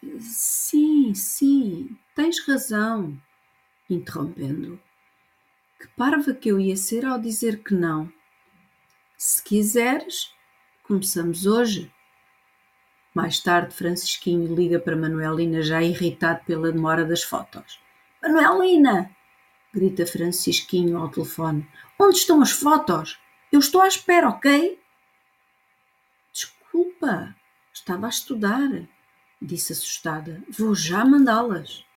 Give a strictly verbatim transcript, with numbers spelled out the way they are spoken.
Sim, sim, tens razão, interrompendo. Que parva que eu ia ser ao dizer que não. Se quiseres, começamos hoje. Mais tarde, Francisquinho liga para Manuelina, já irritado pela demora das fotos. Manuelina! Grita Francisquinho ao telefone. Onde estão as fotos? Eu estou à espera, ok? Desculpa, estava a estudar, disse assustada. Vou já mandá-las.